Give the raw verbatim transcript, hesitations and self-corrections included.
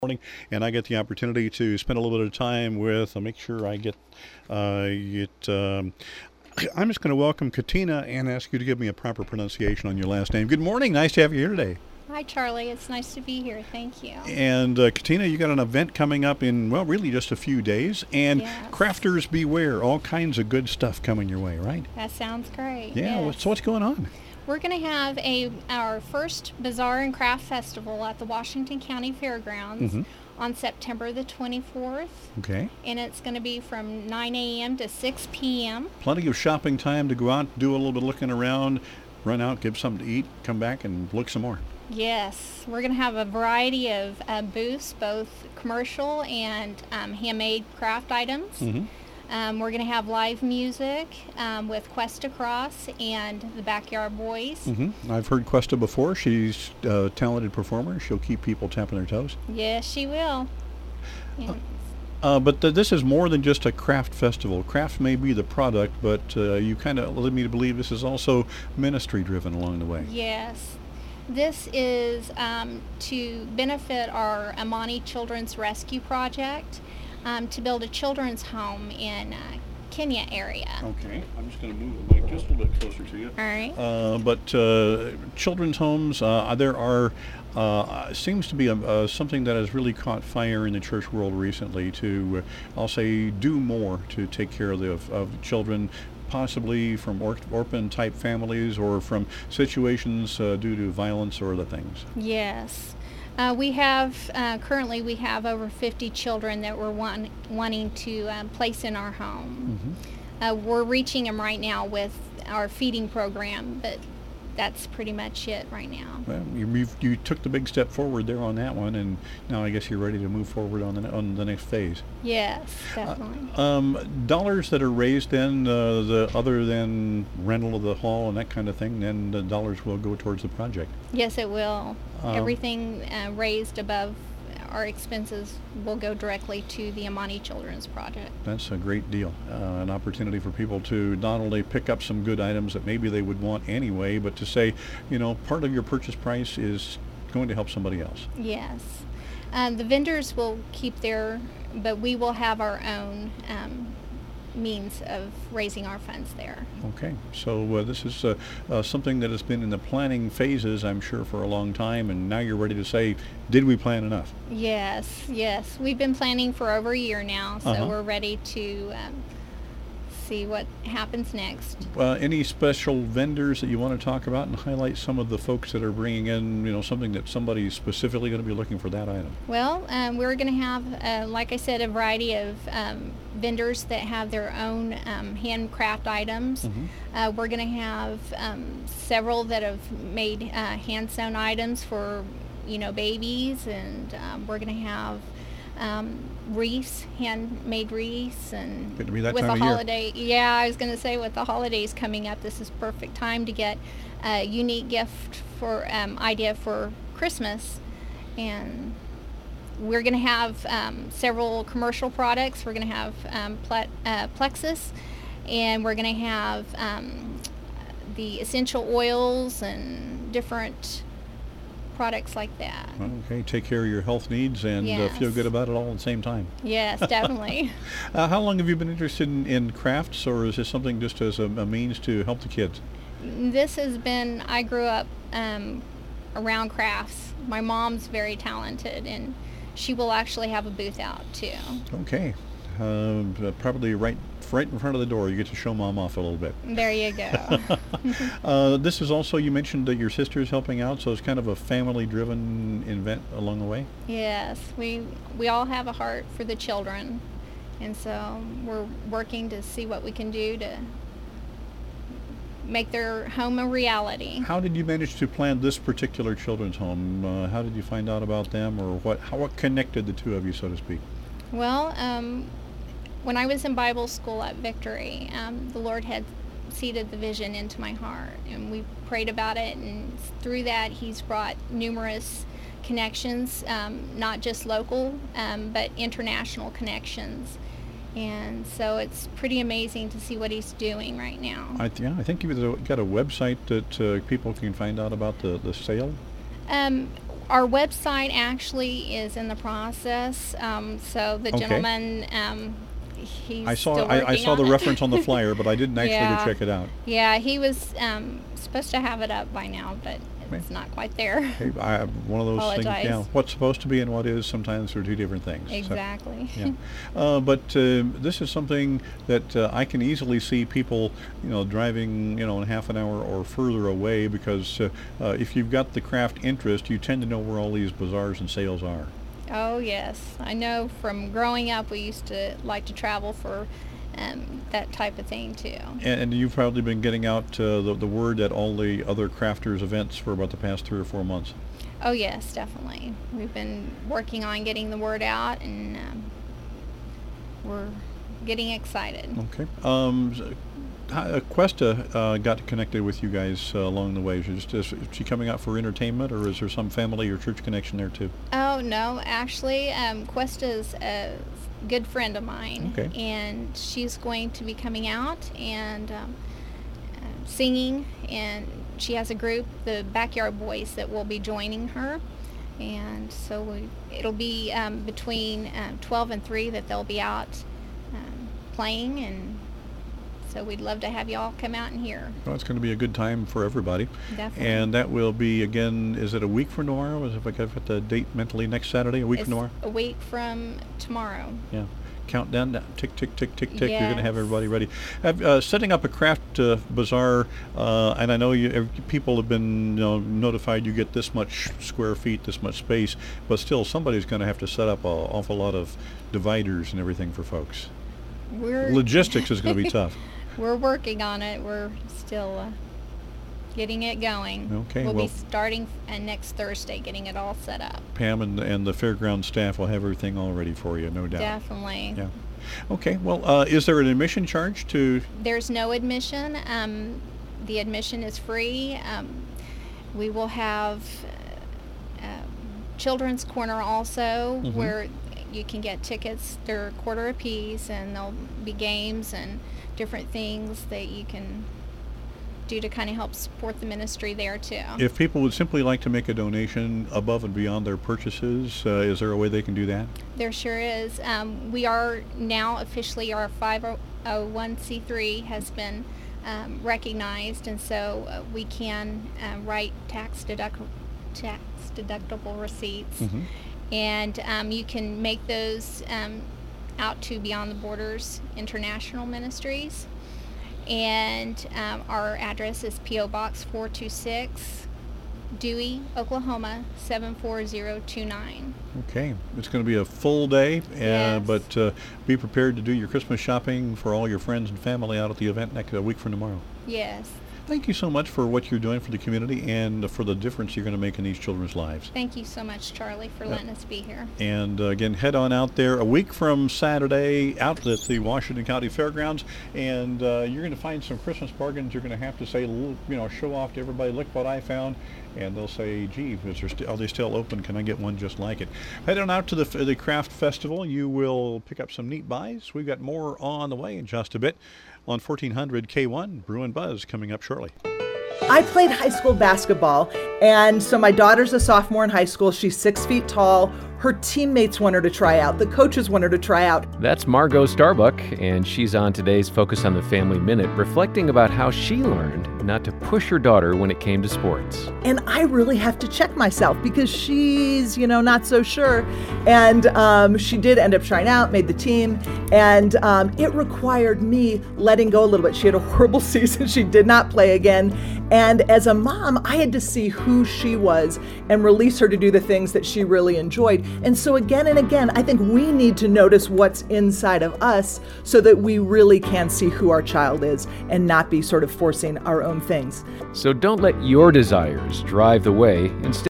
morning, and I get the opportunity to spend a little bit of time with. I'll make sure I get uh, it. Um, I'm just going to welcome Katina and ask you to give me a proper pronunciation on your last name. Good morning. Nice to have you here today. Hi, Charlie. It's nice to be here. Thank you. And uh, Katina, you got an event coming up in, well, really just a few days. And Yes. crafters beware. All kinds of good stuff coming your way, right? That sounds great. Yeah. Yes. what- So what's going on? We're going to have a our first Bazaar and Craft Festival at the Washington County Fairgrounds Mhm. on September the twenty-fourth, Okay. and it's going to be from nine a.m. to six p.m. Plenty of shopping time to go out, do a little bit of looking around, run out, give something to eat, come back and look some more. Yes, we're going to have a variety of uh, booths, both commercial and um, handmade craft items. Mm-hmm. Um, we're going to have live music um, with Quest Across and the Backyard Boys. Mm-hmm. I've heard Questa before. She's a talented performer. She'll keep people tapping their toes. Yes, she will. Yeah. Uh, but th- this is more than just a craft festival. Craft may be the product, but uh, you kind of led me to believe this is also ministry driven along the way. Yes. This is um, to benefit our Amani Children's Rescue Project um, to build a children's home in uh, Kenya area. Okay, I'm just going to move the mic just a little bit closer to you. All right. Uh, but uh, children's homes, uh, there are, uh, seems to be a, uh, something that has really caught fire in the church world recently to, uh, I'll say, do more to take care of the of, of children, possibly from or- orphan type families or from situations uh, due to violence or other things. Yes. Uh, we have, uh, currently we have over fifty children that we're want, wanting to um, place in our home. Mm-hmm. Uh, we're reaching them right now with our feeding program, but that's pretty much it right now. Well, you, you've, you took the big step forward there on that one, and now I guess you're ready to move forward on the ne- on the next phase. Yes, definitely. Um, dollars that are raised then, uh, the other than rental of the hall and that kind of thing, then the dollars will go towards the project. Yes, it will. Um, Everything uh, raised above our expenses will go directly to the Amani Children's Project. That's a great deal. Uh, an opportunity for people to not only pick up some good items that maybe they would want anyway, but to say, you know, part of your purchase price is going to help somebody else. Yes. Um, the vendors will keep their, but we will have our own um, means of raising our funds there. Okay, so uh, this is uh, uh, something that has been in the planning phases, I'm sure, for a long time, and now you're ready to say, did we plan enough? Yes, yes. We've been planning for over a year now, so Uh-huh. we're ready to um, see what happens next. Uh, any special vendors that you want to talk about and highlight some of the folks that are bringing in, you know, something that somebody's specifically going to be looking for that item? Well, um, we're going to have, uh, like I said, a variety of um, vendors that have their own um, handcraft items. Mhm. Uh, we're going to have um, several that have made uh, hand-sewn items for, you know, babies, and um, we're going to have um, wreaths, handmade wreaths, and Good to be that with time the of year. holiday. Yeah, I was going to say with the holidays coming up, this is perfect time to get a unique gift for um, idea for Christmas, and we're going to have um, several commercial products. We're going to have um, ple- uh, Plexus, and we're going to have um, the essential oils and different products like that. Okay, take care of your health needs and uh, feel Yes. good about it all at the same time. Yes, definitely. Uh, how long have you been interested in, in crafts, or is this something just as a, a means to help the kids? This has been, I grew up um, around crafts. My mom's very talented, and she will actually have a booth out too. Okay, uh, probably right right in front of the door. You get to show mom off a little bit. There you go. Uh, this is also, you mentioned that your sister's helping out, so it's kind of a family-driven event along the way. Yes, we we all have a heart for the children, and so we're working to see what we can do to make their home a reality. How did you manage to plan this particular children's home? Uh, how did you find out about them, or what? How what connected the two of you, so to speak? Well, um, when I was in Bible school at Victory, um, the Lord had seeded the vision into my heart, and we prayed about it, and through that He's brought numerous connections, um, not just local, um, but international connections. And so it's pretty amazing to see what He's doing right now. I th- yeah, I think you've got a website that uh, people can find out about the, the sale. Um, our website actually is in the process. Um, so the Okay. gentleman, um, he's I saw still I, I working saw on the it. reference on the flyer, but I didn't actually Yeah. go check it out. Yeah, he was um, supposed to have it up by now, but it's not quite there. Hey, I, one of those Apologize. things. Yeah, what's supposed to be and what is sometimes are two different things. So, Exactly. yeah. Uh, but uh, this is something that uh, I can easily see people, you know, driving, you know, in half an hour or further away because uh, uh, if you've got the craft interest, you tend to know where all these bazaars and sales are. Oh, yes. I know from growing up, we used to like to travel for um, that type of thing, too. And, and you've probably been getting out uh, the, the word at all the other crafters events for about the past three or four months. Oh, yes, definitely. We've been working on getting the word out, and um, we're getting excited. Okay. Um, s- how- uh, Questa uh, got connected with you guys uh, along the way. Is, is she coming out for entertainment, or is there some family or church connection there too? Oh, no, actually, um, Questa's a good friend of mine, Okay. and she's going to be coming out and um, uh, singing, and she has a group, the Backyard Boys, that will be joining her, and so we, it'll be um, between um, twelve and three that they'll be out um, playing, and so we'd love to have y'all come out and hear. Well, it's going to be a good time for everybody. Definitely. And that will be, again, is it a week from tomorrow? Is if I got the date mentally, next Saturday, a week It's from tomorrow? a week from tomorrow. Yeah. Countdown, down, tick, tick, tick, tick, tick. You're going to have Yes. everybody ready. Have, uh, setting up a craft uh, bazaar, uh, and I know you, ev- people have been you know, notified you get this much square feet, this much space, but still somebody's going to have to set up an awful lot of dividers and everything for folks. We're Logistics is going to be tough. We're working on it. We're still uh, getting it going. Okay, We'll well- be starting uh, next Thursday, getting it all set up. Pam and, and the fairground staff will have everything all ready for you, no doubt. Definitely. Yeah. Okay. Well, uh, is there an admission charge to? There's no admission. Um, the admission is free. Um, we will have uh, um, Children's Corner also, Mhm. where you can get tickets. They're a quarter apiece, and there'll be games and different things that you can do to kind of help support the ministry there too. If people would simply like to make a donation above and beyond their purchases, uh, is there a way they can do that? There sure is. Um, we are now officially, our five oh one c three has been um, recognized, and so uh, we can uh, write tax deductible tax deductible receipts, Mhm. and um, you can make those um, out to Beyond the Borders International Ministries. And um, our address is P O Box four two six, Dewey, Oklahoma seven four zero two nine. Okay. It's going to be a full day, uh, Yes. but uh, be prepared to do your Christmas shopping for all your friends and family out at the event next a week from tomorrow. Yes. Thank you so much for what you're doing for the community and for the difference you're going to make in these children's lives. Thank you so much, Charlie, for letting us be here. And uh, again, head on out there a week from Saturday out at the Washington County Fairgrounds, and uh, you're going to find some Christmas bargains. You're going to have to say, you know, show off to everybody, look what I found, and they'll say, gee, is there st- are they still open? Can I get one just like it? Head on out to the, the Craft Festival. You will pick up some neat buys. We've got more on the way in just a bit on fourteen hundred K one. Brew and Buzz coming up shortly. I played high school basketball, and so my daughter's a sophomore in high school. She's six feet tall. Her teammates want her to try out. The coaches want her to try out. That's Margot Starbuck, and she's on today's Focus on the Family Minute, reflecting about how she learned not to push her daughter when it came to sports. And I really have to check myself because she's, you know, not so sure. And um, she did end up trying out, made the team, and um, it required me letting go a little bit. She had a horrible season. She did not play again. And as a mom, I had to see who she was and release her to do the things that she really enjoyed. And so again and again, I think we need to notice what's inside of us so that we really can see who our child is and not be sort of forcing our own things. So don't let your desires drive the way. Instead,